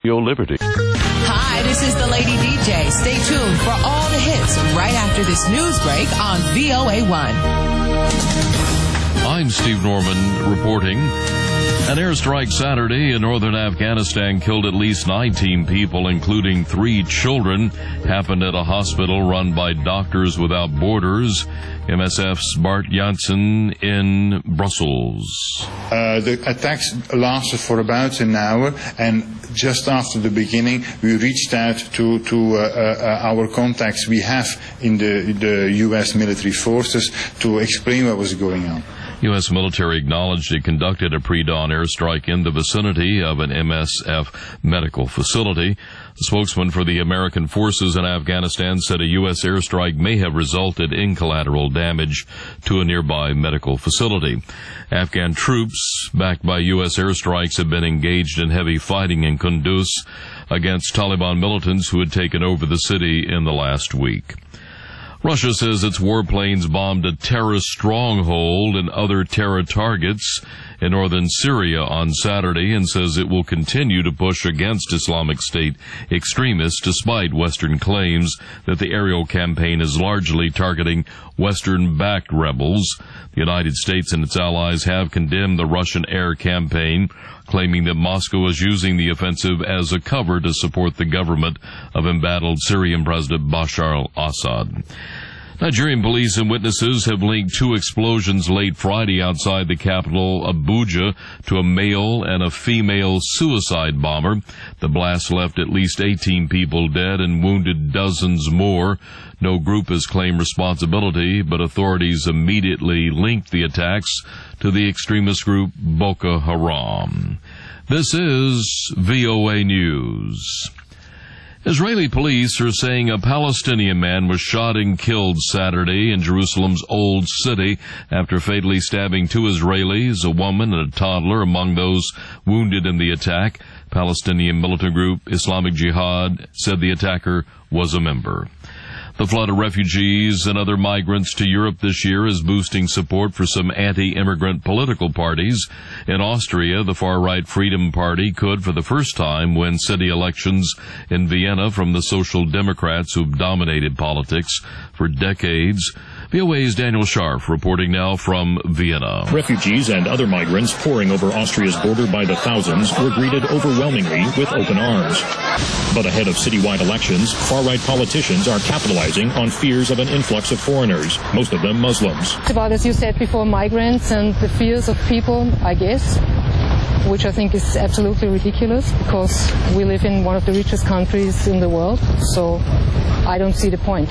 Your Liberty. Hi, this is the Lady DJ. Stay tuned for all the hits right after this news break on VOA1. I'm Steve Norman reporting. An airstrike Saturday in northern Afghanistan killed at least 19 people, including 3 children. Happened at a hospital run by Doctors Without Borders. MSF's Bart Janssen in Brussels. The attacks lasted for about an hour, and just after the beginning, we reached out to our contacts we have in the U.S. military forces to explain what was going on. U.S. military acknowledged it conducted a pre-dawn airstrike in the vicinity of an MSF medical facility. The spokesman for the American forces in Afghanistan said a U.S. airstrike may have resulted in collateral damage to a nearby medical facility. Afghan troops, backed by U.S. airstrikes, have been engaged in heavy fighting in Kunduz against Taliban militants who had taken over the city in the last week. Russia says its warplanes bombed a terrorist stronghold and other terror targets in northern Syria on Saturday and says it will continue to push against Islamic State extremists despite Western claims that the aerial campaign is largely targeting Western-backed rebels. The United States and its allies have condemned the Russian air campaign, claiming that Moscow is using the offensive as a cover to support the government of embattled Syrian President Bashar al-Assad. Nigerian police and witnesses have linked 2 explosions late Friday outside the capital, Abuja, to a male and a female suicide bomber. The blast left at least 18 people dead and wounded dozens more. No group has claimed responsibility, but authorities immediately linked the attacks to the extremist group Boko Haram. This is VOA News. Israeli police are saying a Palestinian man was shot and killed Saturday in Jerusalem's Old City after fatally stabbing 2 Israelis, a woman and a toddler, among those wounded in the attack. Palestinian militant group Islamic Jihad said the attacker was a member. The flood of refugees and other migrants to Europe this year is boosting support for some anti-immigrant political parties. In Austria, the far-right Freedom Party could, for the first time, win city elections in Vienna from the Social Democrats who've dominated politics for decades. VOA's Daniel Scharf reporting now from Vienna. Refugees and other migrants pouring over Austria's border by the thousands were greeted overwhelmingly with open arms. But ahead of citywide elections, far-right politicians are capitalizing on fears of an influx of foreigners, most of them Muslims. It's about, as you said before, migrants and the fears of people, I guess, which I think is absolutely ridiculous because we live in one of the richest countries in the world, so I don't see the point.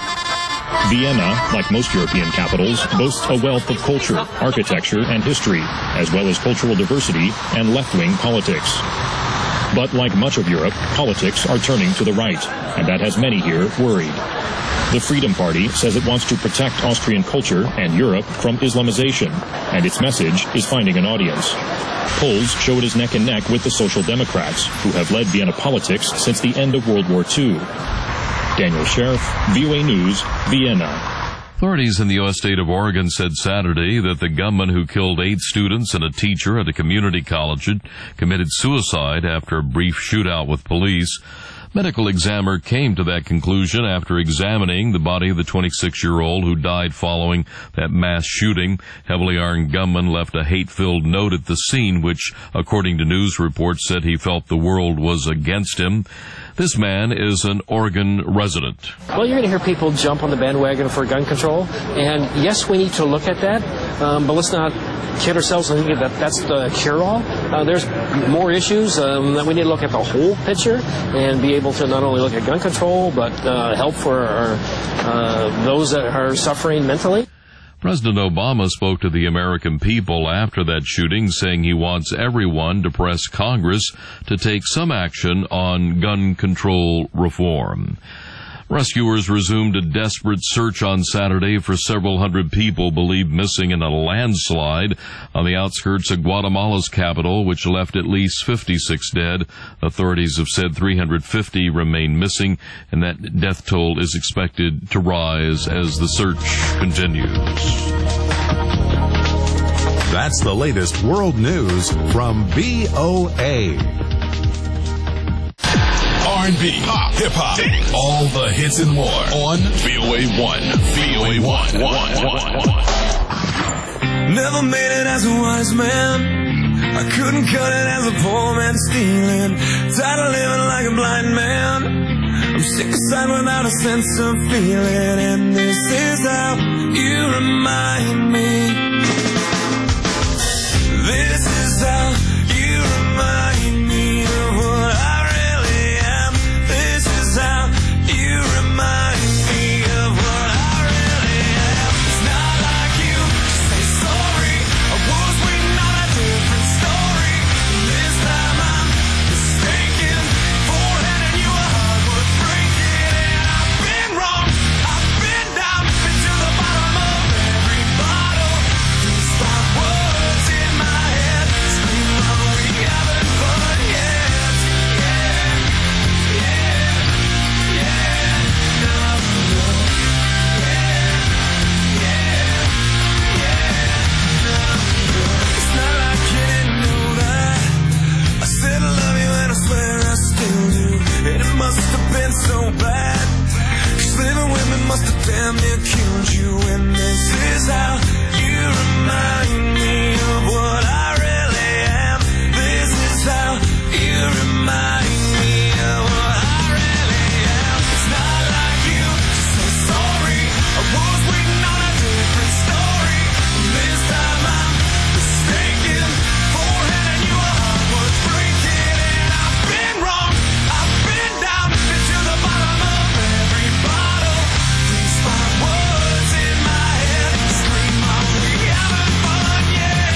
Vienna, like most European capitals, boasts a wealth of culture, architecture, and history, as well as cultural diversity and left-wing politics. But like much of Europe, politics are turning to the right, and that has many here worried. The Freedom Party says it wants to protect Austrian culture and Europe from Islamization, and its message is finding an audience. Polls show it is neck and neck with the Social Democrats, who have led Vienna politics since the end of World War II. Daniel Scharf, VOA News, Vienna. Authorities in the U.S. state of Oregon said Saturday that the gunman who killed 8 students and a teacher at a community college had committed suicide after a brief shootout with police. Medical examiner came to that conclusion after examining the body of the 26-year-old who died following that mass shooting. Heavily armed gunman left a hate-filled note at the scene, which, according to news reports, said he felt the world was against him. This man is an Oregon resident. Well, you're going to hear people jump on the bandwagon for gun control, and yes, we need to look at that, but let's not kid ourselves and think that that's the cure-all. There's more issues that we need to look at the whole picture and be able to not only look at gun control, but help for those that are suffering mentally. President Obama spoke to the American people after that shooting, saying he wants everyone to press Congress to take some action on gun control reform. Rescuers resumed a desperate search on Saturday for several hundred people believed missing in a landslide on the outskirts of Guatemala's capital, which left at least 56 dead. Authorities have said 350 remain missing, and that death toll is expected to rise as the search continues. That's the latest world news from VOA. R&B, pop, hip-hop, all the hits and more on VOA1. VOA1. Never made it as a wise man. I couldn't cut it as a poor man stealing. Tired of living like a blind man. I'm sick aside without a sense of feeling. And this is how you remind me. This is how you remind me of what I really am. This is how you remind me of what I really am. It's not like you to say sorry. I was waiting on a different story. This time I'm mistaken for handing you a heart worth breaking. And I've been wrong, I've been down, been to the bottom of every bottle. These 5 words in my head scream out we haven't fun yet. It's not like you didn't know that. I said I love you and I swear I still do. And it must have been so bad, 'cause living with me must have damn near killed you. And this is how you remind me of what I really am. This is how you remind me of what I really am. It's not like you to say sorry. I was waiting on a different story. This time I'm mistaken for handing you a heart worth breaking. And I've been wrong, I've been down, been to the bottom of every bottle. These 5 words in my head scream out we haven't fun yet.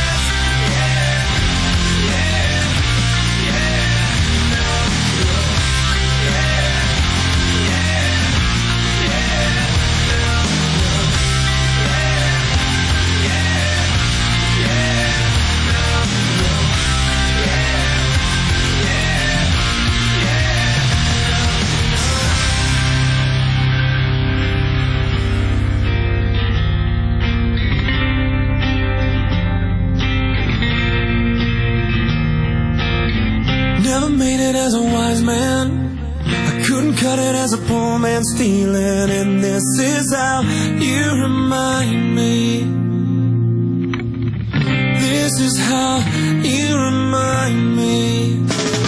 Never made it as a wise man. I couldn't cut it as a poor man stealing. And this is how you remind me. This is how you remind me.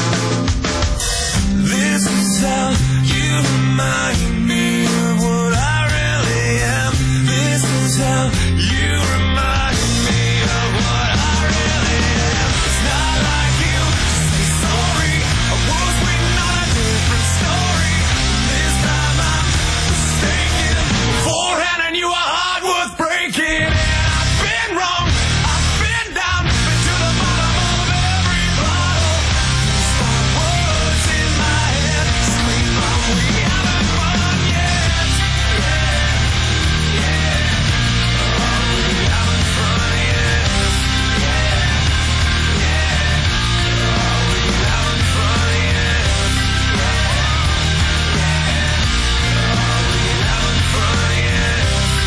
This is how you remind me of what I really am. This is how you remind me of what I really am. It's not like you to say sorry. I was waiting on a different story. This time I'm mistaken for handing you a heart worth breaking. And I've been wrong, I've been down, been to the bottom of every bottle. These 5 words in my head scream out we haven't fun yet. We haven't fun yet. We haven't fun yet. We haven't fun yet.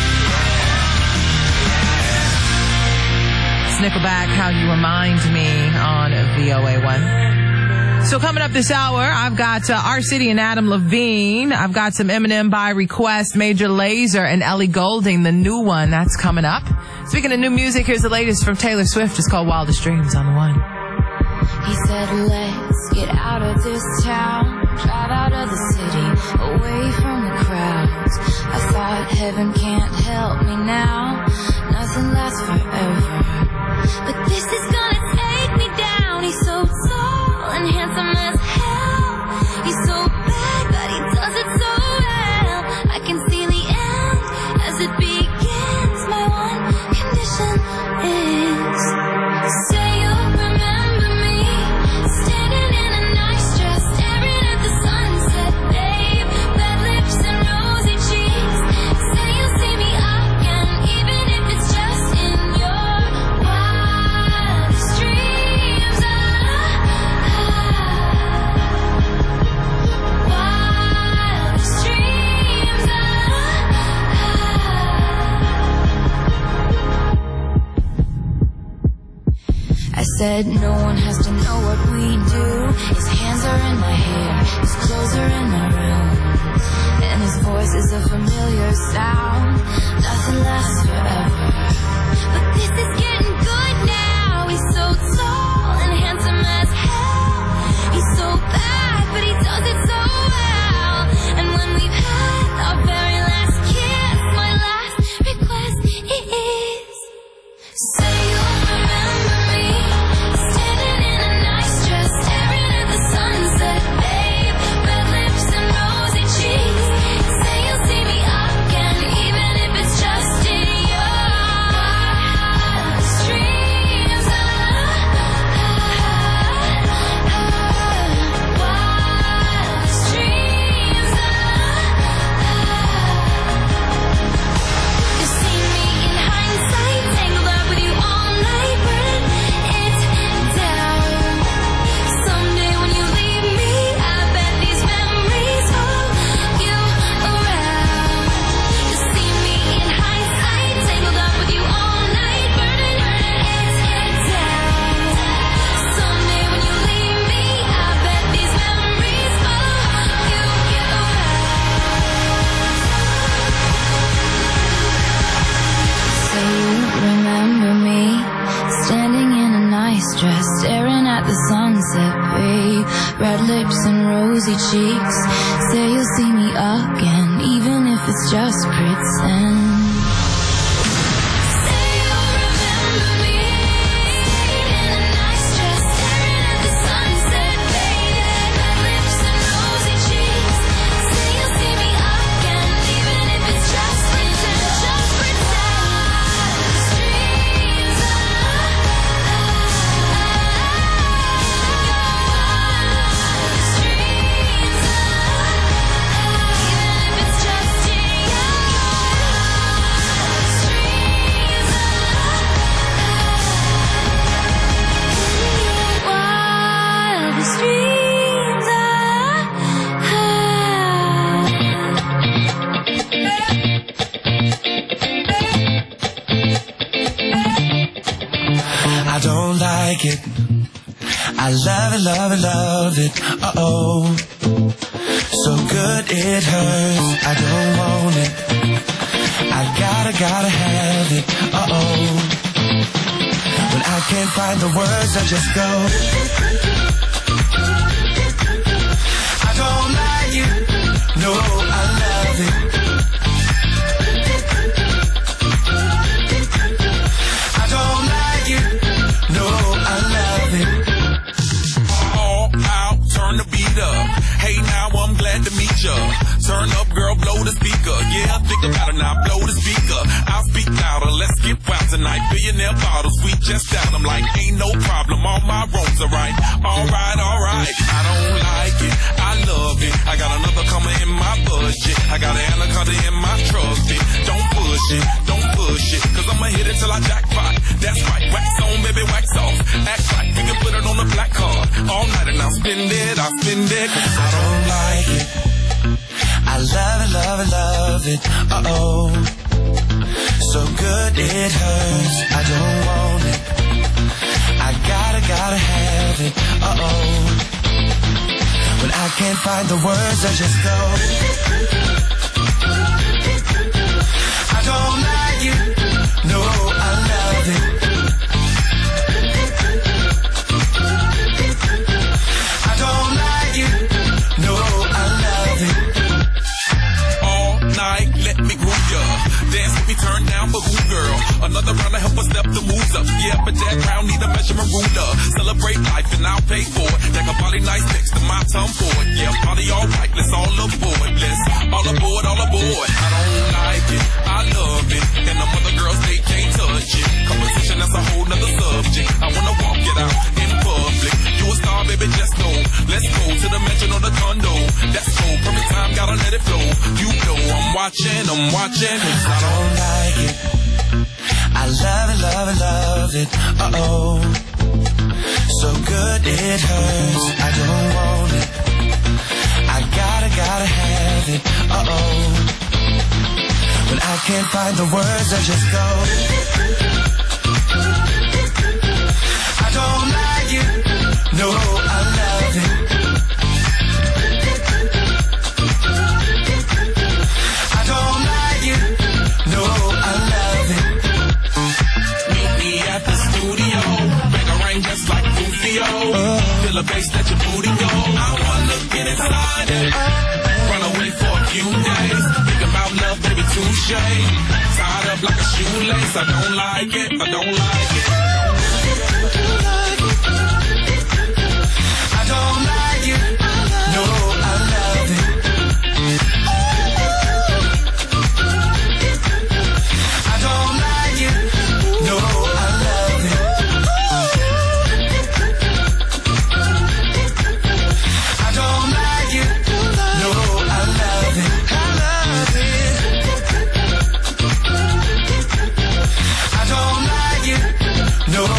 It's Nickelback, How You Remind Me on VOA1. So coming up this hour, I've got R. City and Adam Levine. I've got some Eminem by request, Major Lazer and Ellie Goulding, the new one. That's coming up. Speaking of new music, here's the latest from Taylor Swift. It's called Wildest Dreams on the One. He said, let's get out of this town, drive out of the city, away from the crowds. I thought heaven can't help me now, nothing lasts forever. But this is gonna take me down. He's so tall and handsome as hell. He's so bad, but he does it so well. I can see the end as it begins. My one condition is, say you'll remember me, standing in a nice dress, staring at the sunset, babe. Red lips and rosy cheeks. Say you'll see me again, even if it's just in your wildest dreams. Wildest dreams. I said no one has to know what we do. His hands are in my hair, his clothes are red lips and rosy cheeks. Say you'll see me again, even if it's just pretend. It. I love it, love it, love it, uh-oh. So good it hurts, I don't want it. I gotta have it, uh-oh. When I can't find the words, I just go. I don't like it, no, I love it. I don't like it, no, I love it. All out, turn the beat up. Hey, now I'm glad to meet ya. Turn up, girl, blow the speaker. Yeah, think about it now, blow the speaker. I'll speak louder, let's get wild tonight. Billionaire bottles, we just down. I'm like, ain't no problem, all my roads are right. Alright, alright, I don't like it, I love it. I got another coming in my budget. I got an anaconda in my trusty. Don't push it, cause I'ma hit it till I jackpot. That's right, wax on, baby, wax off. Act like we can put it on the black card. All night and I'll spend it, cause I don't like it. I love it, love it, love it, uh-oh. So good it hurts, I don't want it. I gotta have it, uh-oh. When I can't find the words, I just go. I don't like it, no, I love it. I don't like it, no, I love it. All night, let me groove ya. Dance with me, turn down for who, girl? Another round to help us step the moves up. Yeah, but that round need a measurement ruler. Celebrate life and I'll pay for it. Like a body nice next to my tongue for it. Yeah, body alright, let's all aboard. Let's all aboard, all aboard. I don't like it, I love it. And the other girls, they can't touch it. Competition, that's a whole nother subject. I wanna walk it out in public. You a star, baby, just know. Let's go to the mansion or the condo. That's cool, perfect time, gotta let it flow. You know I'm watching, cause I don't like it. I love it, love it, love it, uh-oh. So good it hurts, I don't want it. I gotta have it, uh-oh. When I can't find the words, I just go. I don't like it, no, I love it. I don't like it, no, I love it. Meet me at the studio, make a rain just like Rufio. Feel a bass, let your booty go. I wanna get inside it. Run away for a few days. Think about love, baby, touche. Tied up like a shoelace. I don't like it, I don't like it. I don't like it, no, I love it. I don't like it, no, I love it. I don't like it, no, I love it. I love it. I don't like it, no,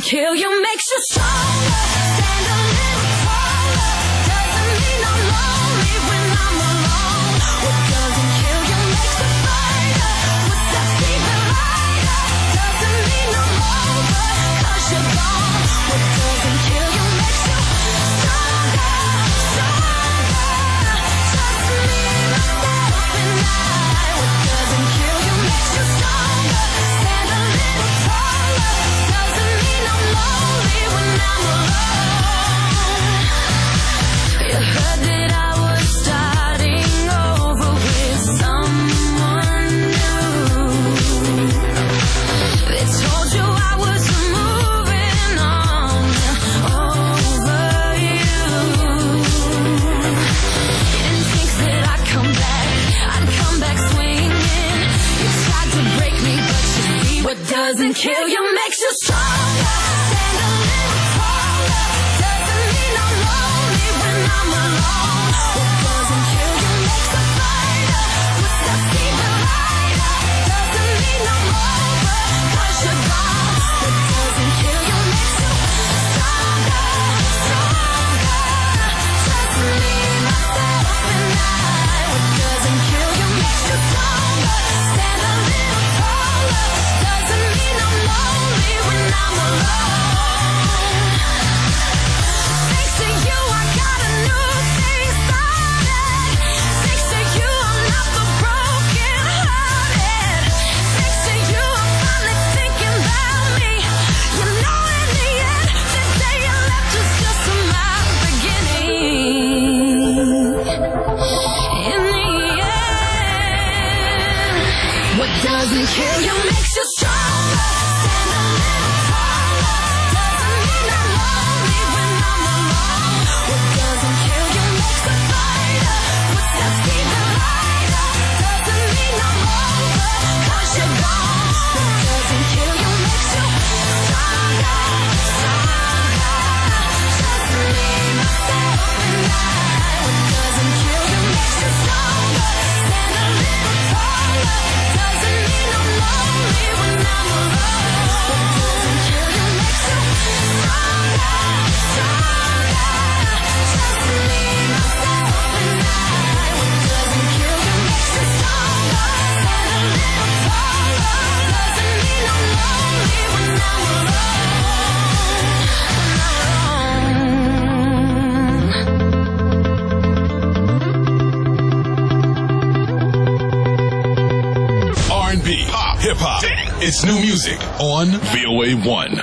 doesn't kill you makes you stronger. Stand a little taller. Doesn't mean I'm lonely when I'm alone. What doesn't kill you makes you fighter. Footsteps even lighter. Doesn't mean I'm over, 'cause you're gone. What doesn't kill you makes you stronger, stronger. Just me, myself, and I. What doesn't kill you makes you stronger. Stand a little taller. Doesn't mean I'm lonely when I'm alone. You heard that I was starting over with someone new. They told you I was moving on over you. You didn't think that I'd come back swinging. You tried to break me, but you see what doesn't kill you makes you stronger. Stand a little taller. Doesn't mean I'm lonely when I'm alone. What doesn't kill you makes a fighter. Footsteps even lighter. Doesn't mean I'm over, 'cause you're gone. What doesn't kill you makes you stronger, stronger. Just me, myself, and I. What doesn't kill you makes you stronger. Stand a little taller. Doesn't mean I'm lonely when I'm alone. Thanks to you, I got a new thing started. Thanks to you, I'm not the broken hearted. Thanks to you, I'm finally thinking about me. You know, in the end, the day you left was just my beginning. In the end, what doesn't kill you makes you stronger. Stand a little taller. Doesn't mean I'm lonely when I'm alone. What doesn't kill you makes a fighter. Footsteps even lighter. Doesn't mean I'm over, 'cause you're gone. What doesn't kill you makes you stronger, stronger. Just me, myself, and I. What doesn't kill you makes you stronger. Stand a little taller. Doesn't mean I'm lonely when I'm alone. What doesn't kill you makes you stronger, stronger. Just me, myself, and I. What doesn't kill you makes you stronger. Stand a little taller. Doesn't mean I'm lonely when I'm R&B, pop, hip hop. It's new music on VOA 1.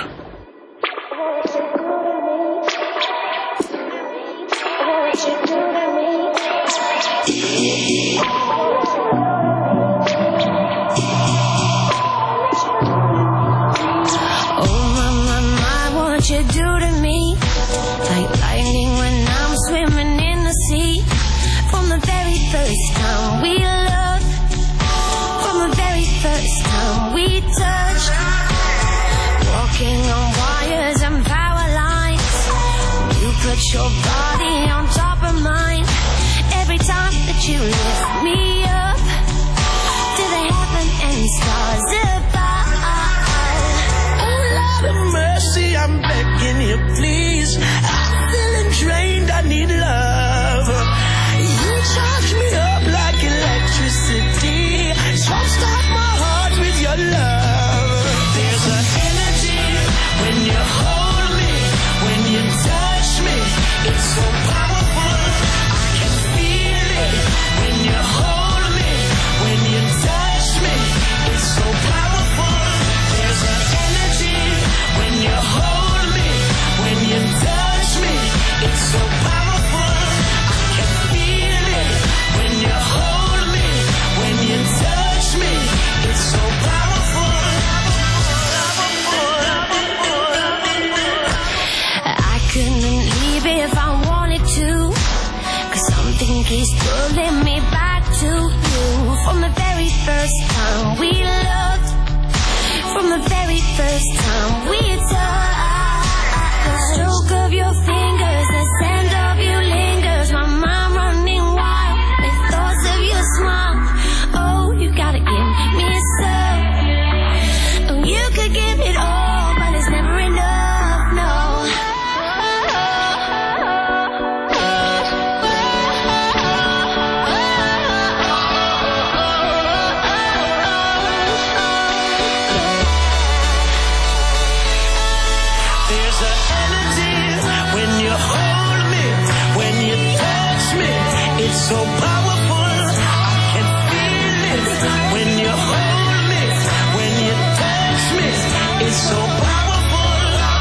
Oh my, what you do to me? Like lightning when I'm swimming in the sea. From the very first time we loved, from the very first time we touched, walking on wires and power lines. You put your body on top of mine. Every time that you lift me up to the heaven and stars above. Oh, Lord of mercy, I'm begging you, please. I'm feeling drained, I need love. You charge me up like electricity. Jumpstart my heart with your love. There's an energy when you hold me, when you touch me. It's so powerful, I can feel it. When you hold me, when you touch me. It's so powerful. There's an energy when you hold me, when you touch me. It's so powerful, I can feel it. When you hold me, when you touch me. It's so powerful. I couldn't leave if I wanted to, 'cause something keeps pulling me back to you. From the very first time we loved, from the very first time we touched, the stroke of your fingers, the scent of you lingers. My mind running wild with thoughts of your smile. Oh, you gotta give me some. Oh, you could give it all, but it's never enough. It's so powerful. I can feel it when you hold me, when you touch me. It's so powerful.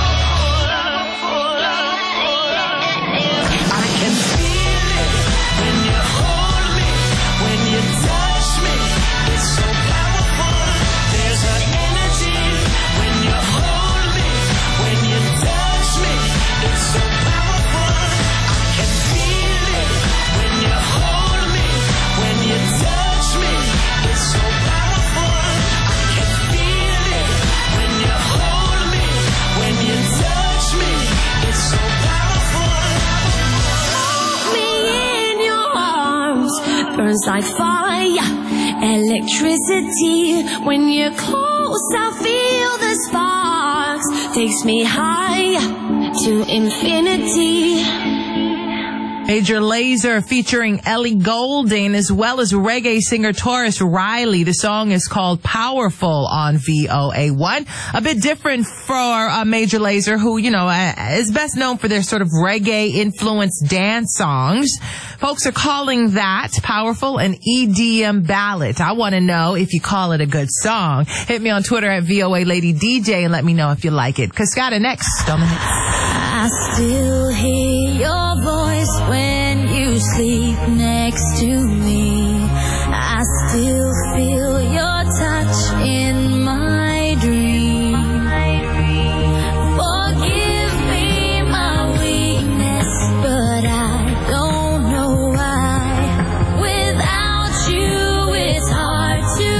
I can feel it when you hold me, when you touch me. It's so powerful. There's an energy when you hold me, when you touch me. It's so powerful. I can feel it when you hold me, when you touch me. It's so powerful. I can feel it when you hold me, when you touch me. It's so powerful. Hold me in your arms, burns like fire, electricity. When you're close, I feel the sparks. Takes me high to infinity. Major Lazer featuring Ellie Goulding, as well as reggae singer Taurus Riley. The song is called Powerful on VOA1. A bit different for Major Lazer, who, you know, is best known for their sort of reggae-influenced dance songs. Folks are calling that Powerful an EDM ballad. I want to know if you call it a good song. Hit me on Twitter at VOA Lady DJ and let me know if you like it. Cascada next on the hits. I still hear your voice when you sleep next to me. I still feel your touch in my dream. Forgive me my weakness, but I don't know why. Without you, it's hard to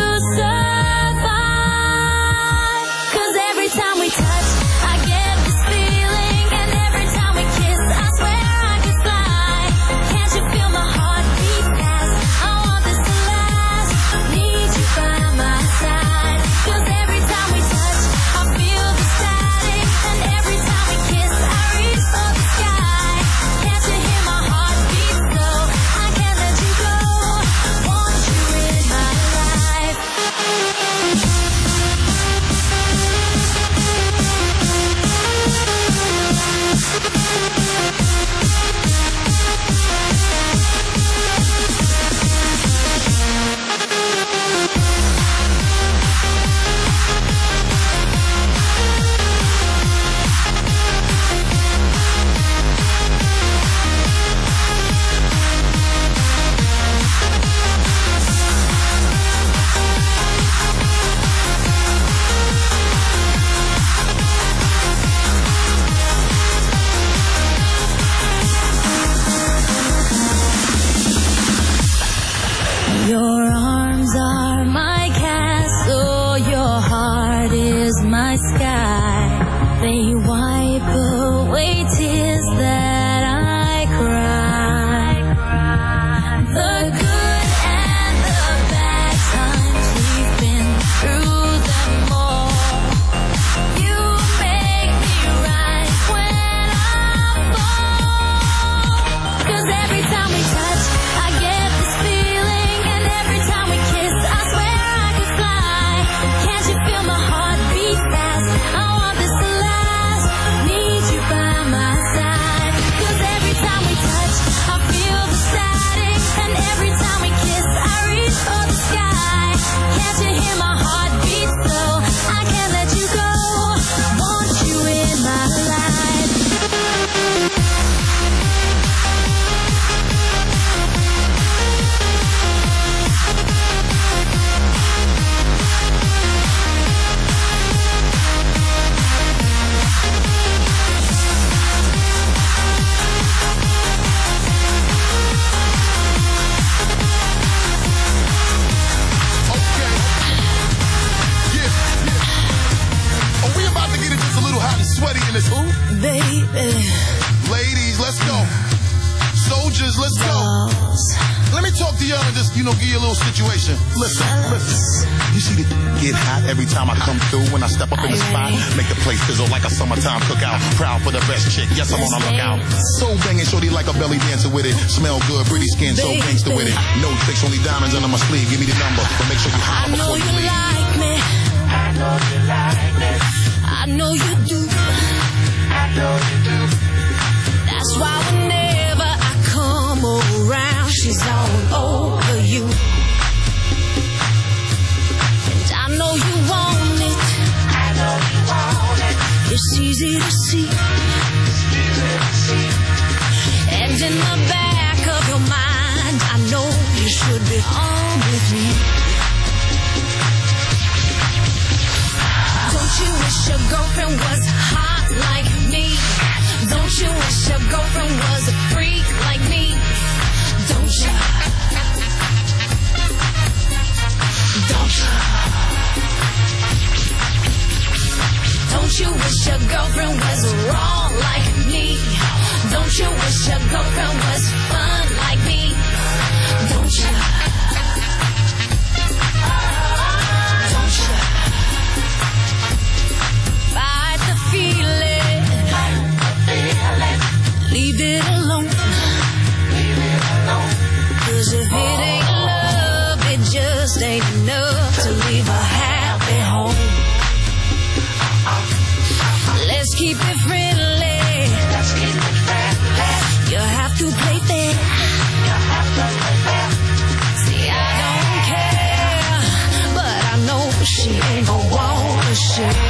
survive. 'Cause every time we touch, I get this feeling, and every time we kiss, I swear I could fly. Can't you feel my heart beat fast? I want this to last. Need you by my side. 'Cause every time we touch, I feel the static, and every time we kiss, I reach for the sky. Can't you hear my heart beat so? I can't let you go. Want you in my life. Your arms are my castle, your heart is my sky. They wipe away tears that I cry. The good and the bad times, we've been through them all. You make me rise when I fall. 'Cause every time we touch, I get this feeling, and every time we kiss, I swear I could fly. Can't you feel my heart beat fast? I want this to last. Need you by my side. 'Cause every time we touch, I feel the static, and every time we kiss, I reach for the sky. Can't you hear my heart beat so? I can't let you go. Want you in my life. Are we about to get it just a little hot and sweaty in this hoop? Baby, Ladies, let's go. Soldiers, let's go. Let me talk to y'all and just, give you a little situation. Listen. You see the get hot every time I come through. When I step up in the spot, make the place sizzle like a summertime cookout. Proud for the best chick, yes, I'm on the lookout. So banging, shorty like a belly dancer with it. Smell good, pretty skin, so gangster with it. No tricks, only diamonds under my sleeve. Give me the number, but make sure you holler before you leave. like me. I know you like me. I know you do. I know you do. That's why whenever I come around, she's easy to see. And in the back of your mind, I know you should be on with me. Don't you wish your girlfriend was hot like me? Don't you wish your girlfriend was a freak like me? Don't you? Don't you? Don't you wish your girlfriend was raw like me? Don't you wish your girlfriend was fun like me? Don't you? Don't you? Fight the feeling. Leave it alone. 'Cause if it ain't love, it just ain't enough to leave a happy home. Let's keep it friendly. You have to play fair. See, I don't care, but I know she ain't gonna wanna share.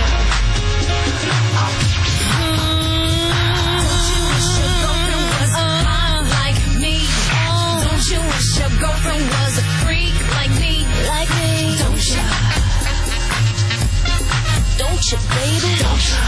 Don't you wish your girlfriend was hot like me? Don't you wish your girlfriend was a freak like me? Like me? Don't you? Don't you, baby? Don't you?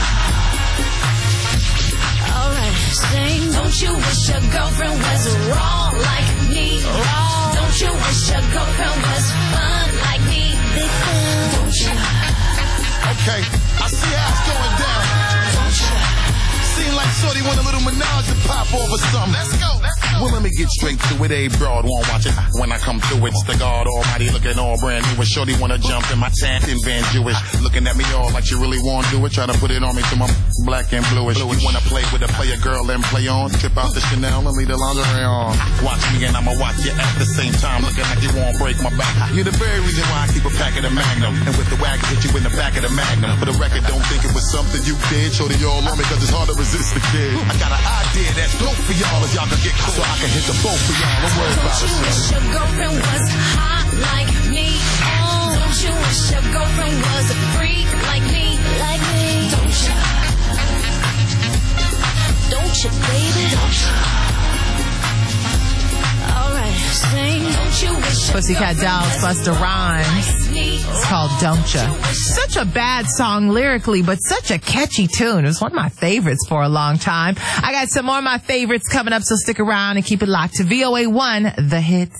Alright, sing. Don't you wish your girlfriend was raw like me? Raw. Don't you wish your girlfriend was fun like me? Big fun. Don't you? Okay, I see how it's going down. Don't you? Seem like Shorty want a little menage to pop off or something. Let's go, let's go. Well, let me get straight to it. A broad won't watch it. When I come through, it's the God Almighty looking all brand new. And Shorty wanna jump in my tent and Van Jewish. Looking at me all like you really want to do it. Try to put it on me till I'm black and bluish. You wanna play with a player girl and play on. Trip out the Chanel and leave the lingerie on. Watch me and I'ma watch you at the same time. Looking like you won't break my back. You're the very reason why I keep a pack of the Magnum. And with the wagon, hit you in the back of the Magnum. For the record, don't think it was something you did. Shorty all on me cause it's hard to resist the kid. I got an idea that's dope for y'all if y'all can get close so I can hit the both for y'all. Don't worry about it. Don't you wish your girlfriend was hot like me? Don't you wish your girlfriend was a freak like me? Like me? Don't you? Don't you, baby? Don't you? Alright, sing. Don't you wish your Pussycat Dolls, Busta Rhymes. It's called Don't Ya. Such a bad song lyrically, but such a catchy tune. It was one of my favorites for a long time. I got some more of my favorites coming up, so stick around and keep it locked to VOA1, The Hits.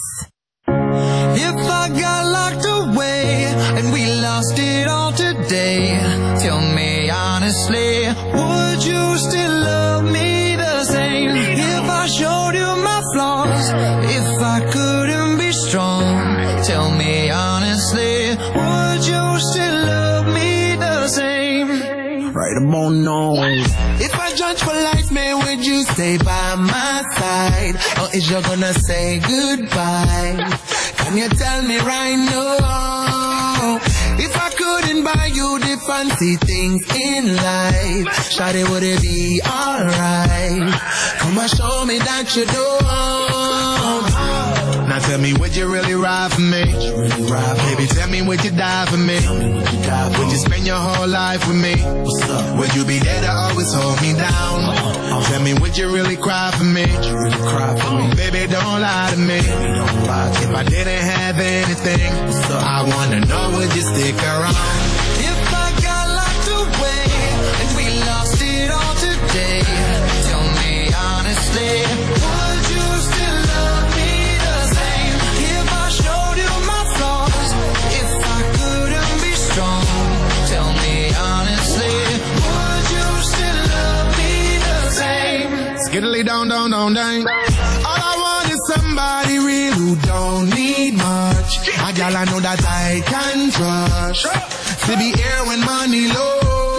If I got locked away and we lost it all today, tell me honestly, would you still love me the same? If I showed you my flaws, if I couldn't be strong, tell me honestly, would you still love me the same? Right about now. If I judge for life, man, would you stay by my side? Or is you gonna say goodbye? Can you tell me right now? If I couldn't buy you the fancy things in life, shawty, would it be alright? Come and show me that you don't. Now tell me, would you really ride for me? Baby, tell me, would you die for me? Would you spend your whole life with me? Would you be there to always hold me down? Tell me, would you really cry for me? Baby, don't lie to me. If I didn't have anything, I wanna know, would you stick around? If I got locked away and we lost it all today, tell me honestly, would you still love me the same? If I showed you my flaws, if I couldn't be strong, tell me honestly, would you still love me the same? Skiddly down, down, down, down. All I want is somebody real who don't need much. A girl I know that I can trust. To be here when money low.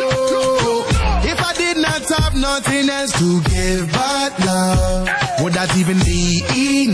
If I did not have nothing else to give but love, would that even be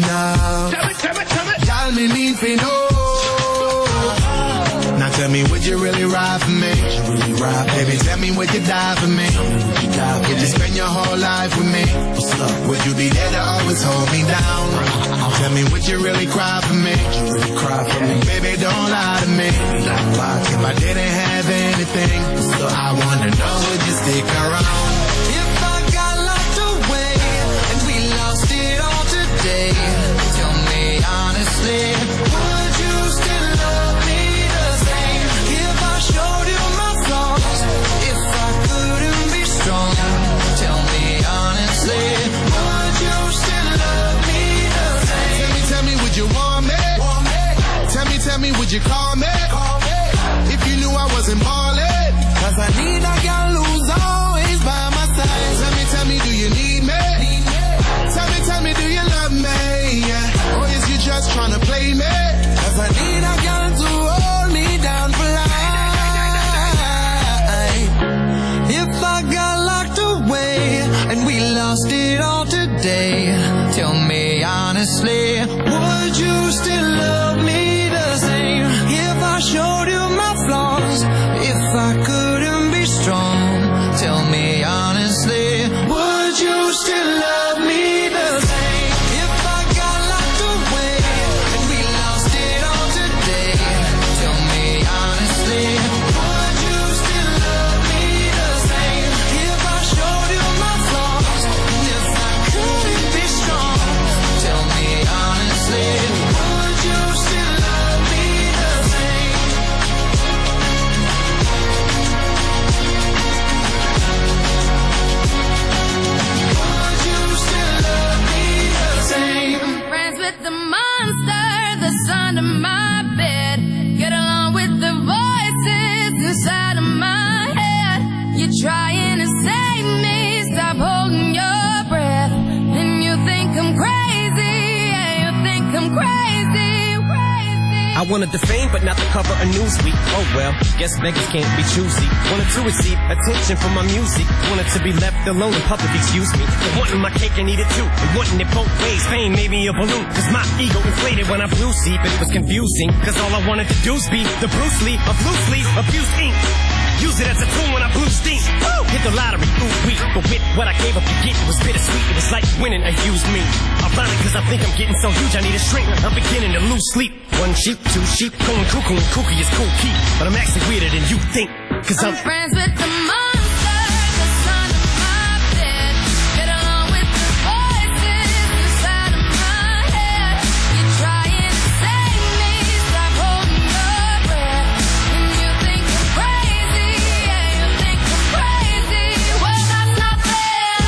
enough? Tell me, me need to know. Now tell me, would you you really ride for me? Baby, tell me would you die for me? Would you spend your whole life with me? Would you be there to always hold me down? Tell me would you really cry for me? Baby, don't lie to me. If I didn't have anything, I wanna know would you stick around? If I got locked away and we lost it all today, tell me honestly, would you still love me the same? If I showed you my flaws, if I couldn't be strong, tell me honestly, would you still love me the same? Tell me, would you want me? Tell me, would you call me? If you knew I wasn't ballin', 'cause I need a girl who's always by my side. Tell me, do you need me? Tell me, do you love me? Or is you just tryna play me? 'Cause I need a girl to hold me down for life. If I got locked away and we lost it all today, tell me honestly, would you still love me the same? If I showed you my flaws, if I couldn't be strong, tell me honestly, would you still love me the same? If I got locked away and we lost it all today, tell me honestly, would you still love me the same? If I showed you my flaws, if I couldn't be strong, tell me honestly, would you still love me the same? Would you still love me the same? Friends with the monster that's under my bed. Get along with the voices inside of my head. You're trying to save me, stop holding your breath. And you think I'm crazy, yeah, you think I'm crazy. I wanted the fame, but not the cover of Newsweek. Oh well, guess beggars can't be choosy. Wanted to receive attention from my music. Wanted to be left alone in public, excuse me. But wanting my cake and eat it too. And wanting it both ways. Fame made me a balloon. Cause my ego inflated when I flew see. But it was confusing. Cause all I wanted to do was be the Bruce Lee of loosely abused ink. Use it as a tool when I blew steam. Woo! Hit the lottery, ooh wee. But with what I gave up to get, it was bittersweet. It was like winning a used me. Ironic, cause I think I'm getting so huge I need a shrink. I'm beginning to lose sleep. One sheep, two sheep, going cuckoo and kooky is cool keep. But I'm actually weirder than you think. Cause I'm friends with the monster that's under my bed. Get along with the voices inside of my head. You're trying to save me, stop holding your breath. And you think I'm crazy, yeah, you think I'm crazy. Well, that's not fair.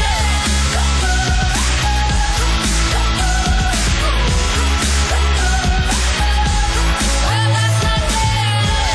Well, that's not fair.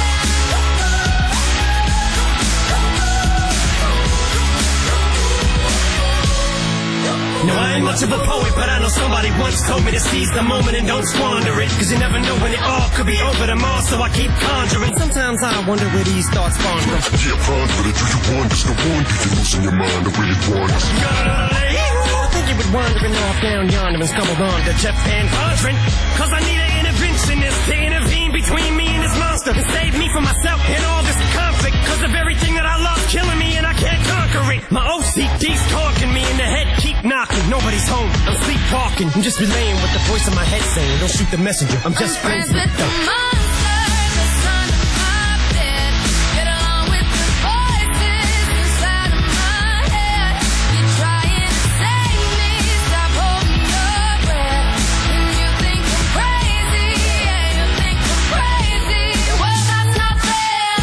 No, I ain't much of a poet, but I know somebody once told me to seize the moment and don't squander it. Cause you never know when it all could be over tomorrow, so I keep conjuring. Sometimes I wonder where these thoughts spawn from. Yeah, ponder it, do you wonder? No wonder you're losing your mind, I really wonder. I think you would wandering off down yonder and stumbled on to Jeff Van Vondren. Cause I need an interventionist to intervene between me and this monster and save me from myself and all this conflict. Cause of everything that I love killing me and I can't conquer it. My OCD's talking me in the head, keep knocking. Nobody's home, I'm sleepwalking. I'm just relaying what the voice in my head saying. Don't shoot the messenger, I'm just friends with the monster that's under my bed. Get along with the voices inside of my head. You're trying to save me, stop holding your breath. And you think I'm crazy, yeah, you think I'm crazy. Well, that's not fair.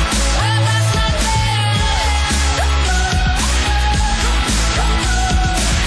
Well, that's not fair.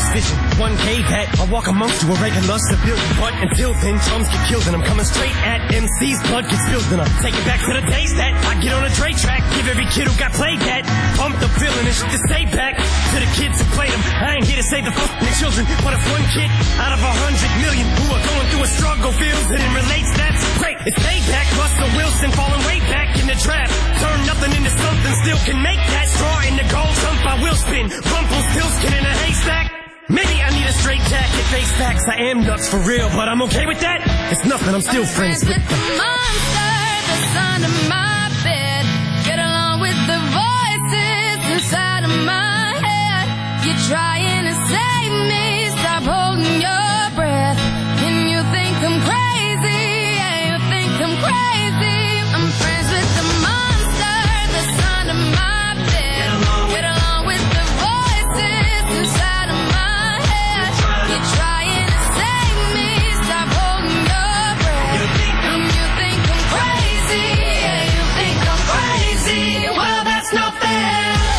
vision. 1K that I walk amongst you, a regular civilian. But until then, drums get killed and I'm coming straight at MC's blood gets spilled. And I take it back to the days that I get on a Dre track, give every kid who got played that pump the feeling and shit to stay back to the kids who played them. I ain't here to save the fucking children, but if one kid out of 100 million who are going through a struggle feels it and relates, that's great. It's payback. Russell Wilson falling way back in the draft. Turn nothing into something, still can make that straw in the gold jump. I will spin. Rumpelstiltskin in a haystack. Maybe I need a straight jacket, face facts. I am nuts for real, but I'm okay with that. It's nothing, I'm still friends with the monster that's under my bed. Get along with the voices inside of my head. You're trying to save me, stop holding your breath. And you think I'm crazy, yeah, you think I'm crazy. I'm friends with the monster that's under my bed. Get along with the voices inside of my head. You're trying to save me, stop holding your breath. And you think I'm crazy, yeah, you think I'm crazy. Well, that's not fair.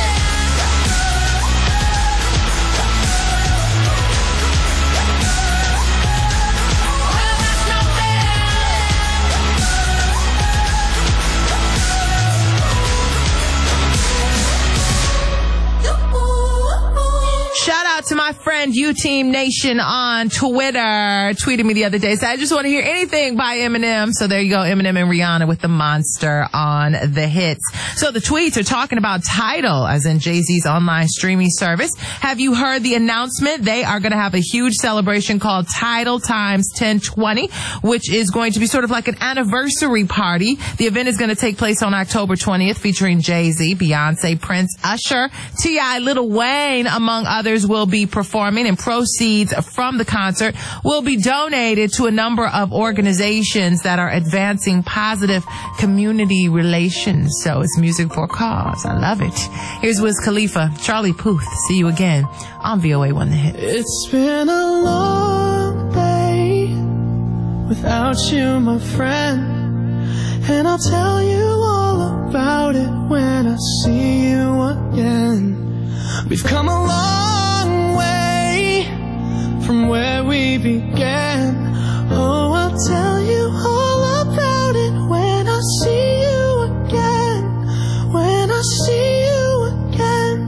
Shout out to my friend U-Team Nation on Twitter. Tweeted me the other day. Said, I just want to hear anything by Eminem. So there you go. Eminem and Rihanna with the monster on the hits. So the tweets are talking about Tidal, as in Jay-Z's online streaming service. Have you heard the announcement? They are going to have a huge celebration called Tidal Times 1020, which is going to be sort of like an anniversary party. The event is going to take place on October 20th, featuring Jay-Z, Beyonce, Prince, Usher, T.I., Lil Wayne, among others, will be performing, and proceeds from the concert will be donated to a number of organizations that are advancing positive community relations. So it's music for a cause. I love it. Here's Wiz Khalifa, Charlie Puth. See you again on VOA One The Hit. It's been a long day without you, my friend, and I'll tell you all about it when I see you again. We've come a long way from where we began. Oh, I'll tell you all about it when I see you again. When I see you again.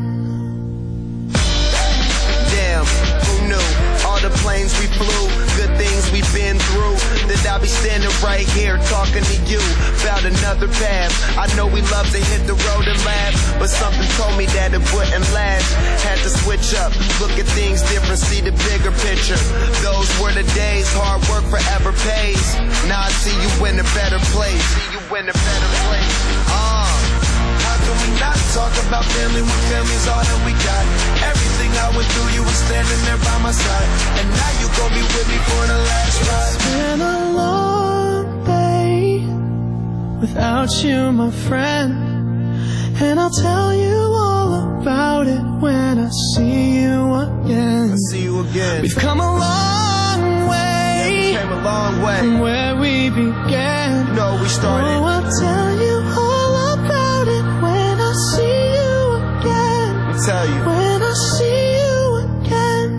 Damn, who knew? All the planes we flew, good things we've been through, that I'll be standing right here talking to you about another path. I know we love to hit the road and laugh, but something told me that it wouldn't last. Had to switch up, look at things different, see the bigger picture. Those were the days, hard work forever pays. Now I see you in a better place. See you in a better place. How can we not talk about family when family's all that we got? Everything I went through, you were standing there by my side, and now you gon' be with me for the last ride. It's been a long day without you, my friend, and I'll tell you all about it when I see you again. I see you again. We've come a long way, came a long way from where we began. You know we started. Oh, I'll tell you all about it when I see you again. I'll tell you. When I see you again.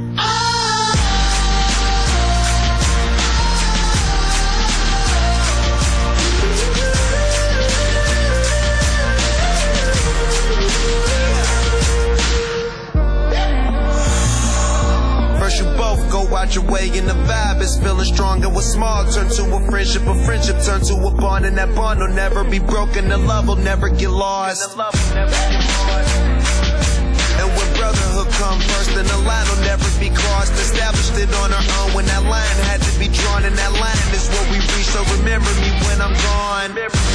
First you both go out your way and the vibe is feeling strong, and what's small turn to a friendship turn to a bond, and that bond will never be broken, the love will never get lost. And when brotherhood come first, then the line will never be crossed. Established it on our own when that line had to be drawn, and that line is what we reach, so remember me when I'm gone.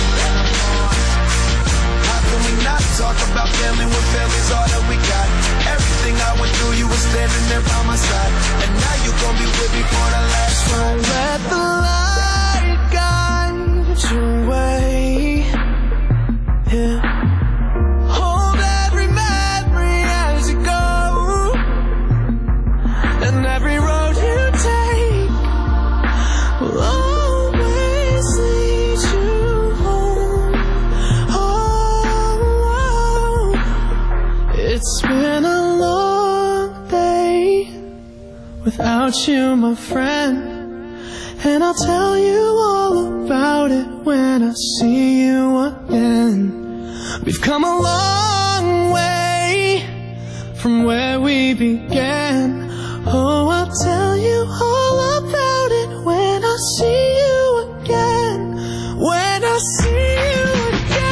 How can we not talk about family when family's all that we got? Everything I went through, you were standing there by my side, and now you gon' be with me for the last ride. Let the light guide your way. Yeah. Hold every memory as you go, and every road you take will always lead you home. Oh, it's been a long day And I'll tell you all about it when I see you again. We've come a long way from where we began. Oh, I'll tell you all about it when I see you again. When I see you again.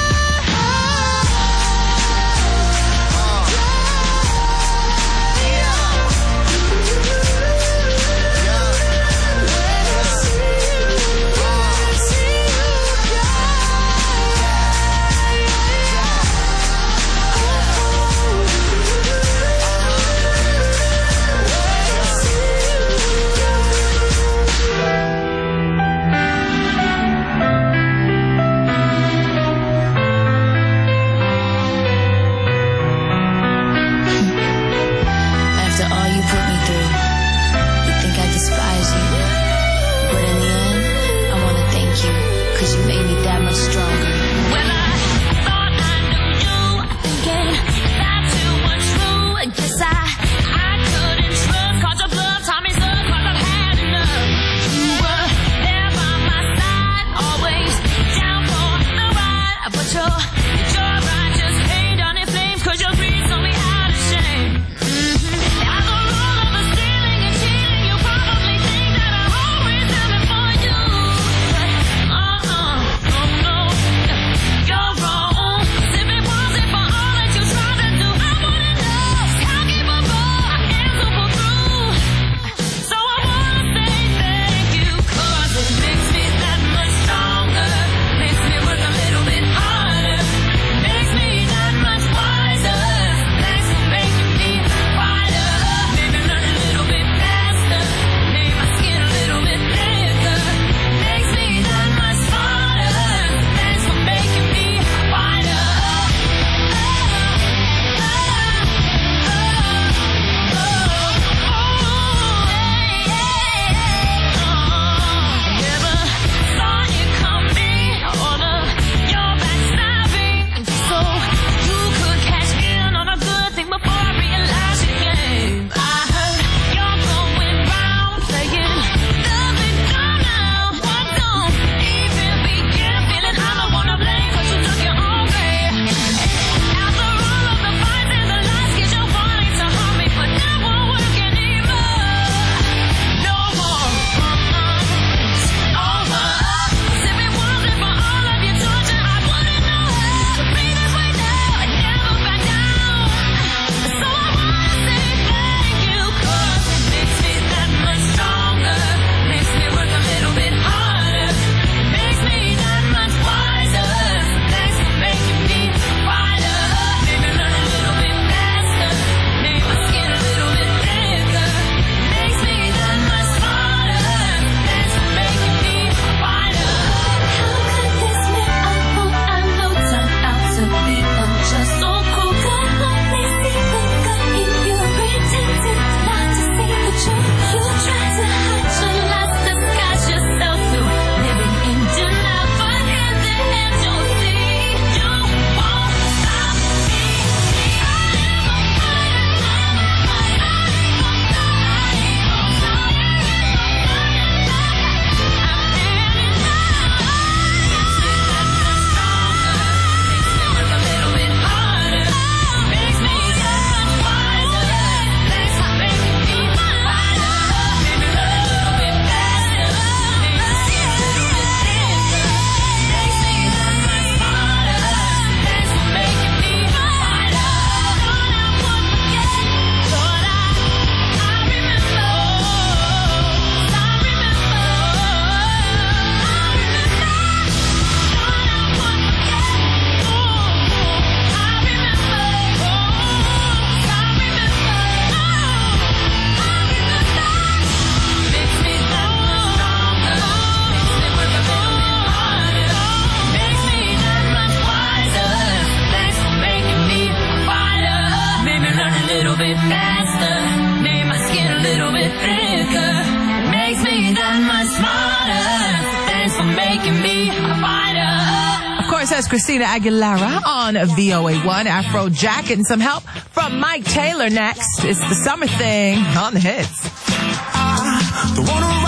That's Christina Aguilera on VOA1. Afrojack, getting some help from Mike Taylor next. It's the summer thing on the hits. I don't wanna write this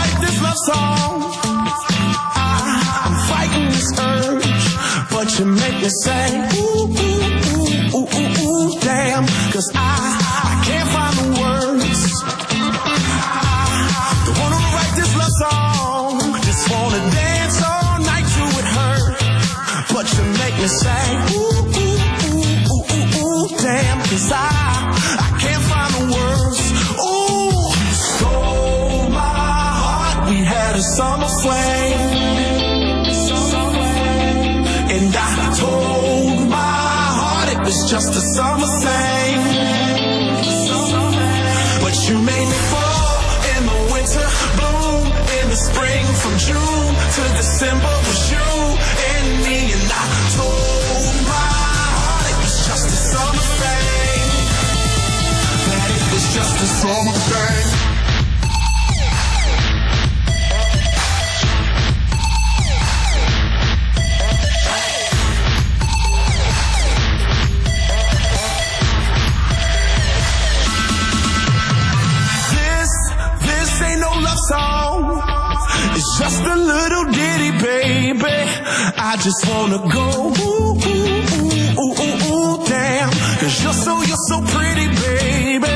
love song. I'm fighting this urge, but you make me say, ooh, ooh, ooh, ooh, ooh, damn. Cause I can't find the words. I don't wanna write this love song, just wanna dance all night to it hurt. But you make me say, ooh, ooh, ooh, ooh, ooh, ooh, damn. Cause I can't find the words. Ooh, you stole my heart. We had a summer flame, and I told my heart it was just a summer thing. But you made me fall in the winter, bloom in the spring, from June to December was you and me. And I told my heart it was just a summer thing, that it was just a summer thing. Song. It's just a little ditty, baby. I just wanna go ooh, ooh, ooh, ooh, ooh, ooh, damn. Cause you're so pretty, baby.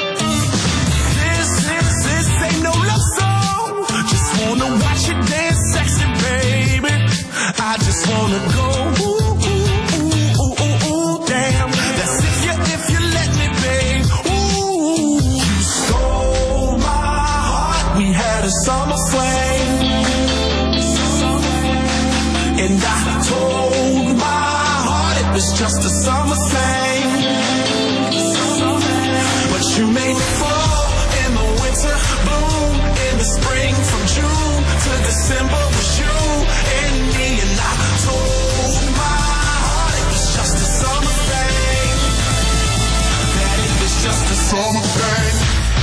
This ain't no love song. Just wanna watch you dance sexy, baby. I just wanna go ooh, ooh, ooh, ooh, ooh, ooh, damn. That's if you let me, babe. Ooh, you stole my heart. We had a summer flame, and I told my heart it was just a summer thing. But you made me fall in the winter, bloom in the spring, from June to December was you and me. And I told my heart it was just a summer thing, that it was just a summer thing.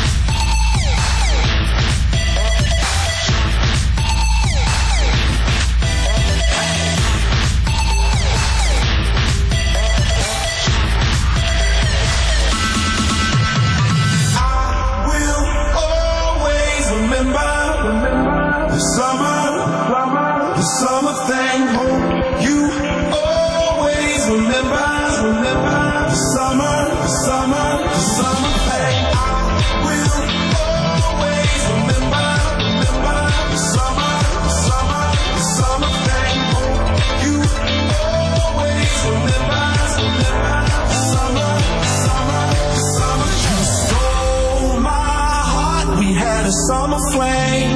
The summer thing. You always remember the summer thing. I will always remember the summer thing. You always remember the summer. You stole my heart. We had a summer flame.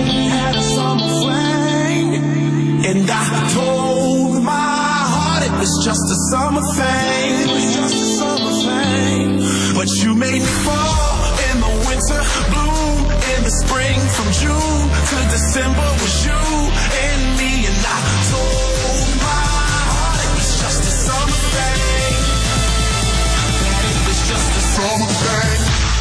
And I told my heart it was just a summer thing. But you made me fall in the winter, bloom in the spring, from June to December was you and me. And I told my heart it was just a summer thing, that it was just a summer thing.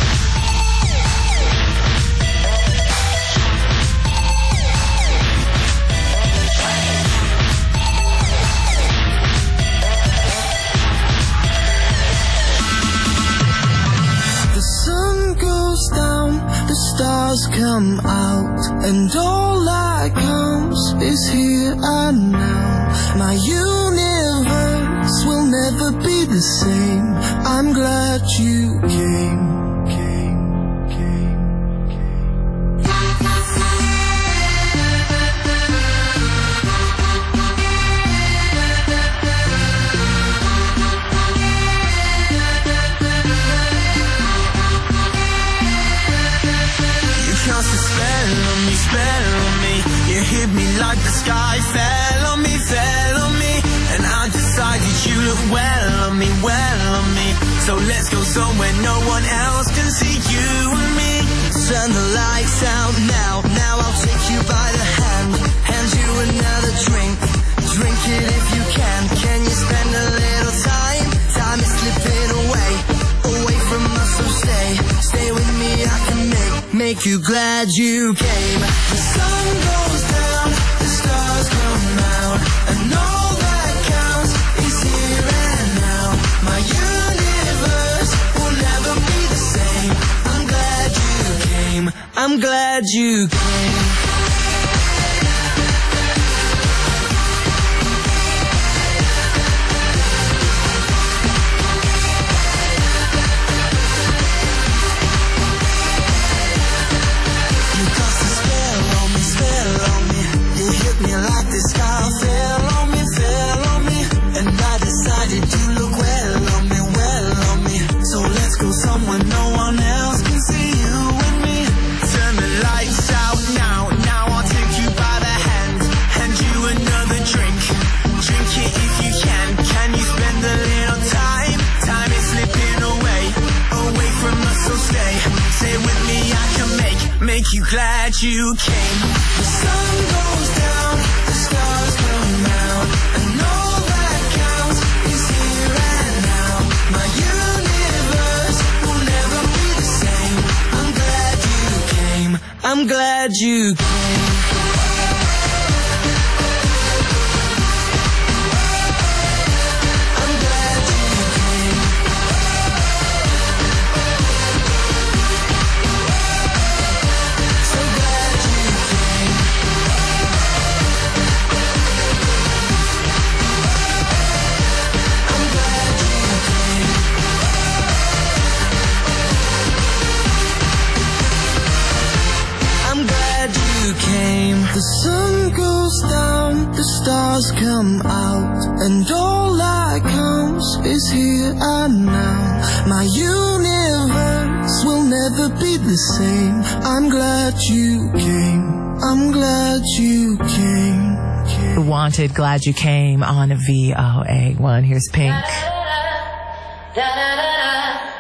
The stars come out, and all that counts is here and now. My universe will never be the same. I'm glad you came. Spell on me, you hit me like the sky fell on me, and I decided you look well on me. So let's go somewhere no one else can see you and me. Turn the lights out now I'll take you by the hand you another drink it if you can you spend a little time is slipping away from us, so stay with me, I can make you glad you came. The sun goes down, the stars come out, and all that counts is here and now. My universe will never be the same. I'm glad you came. glad you came. The sun goes down, the stars come out, and all that counts is here and now. My universe will never be the same. I'm glad you came. I'm glad you came. The sun goes down, the stars come out, and all that counts is here and now. My universe will never be the same. I'm glad you came. I'm glad you came. Wanted, Glad You Came on VOA1. Here's Pink. Da, da, da, da.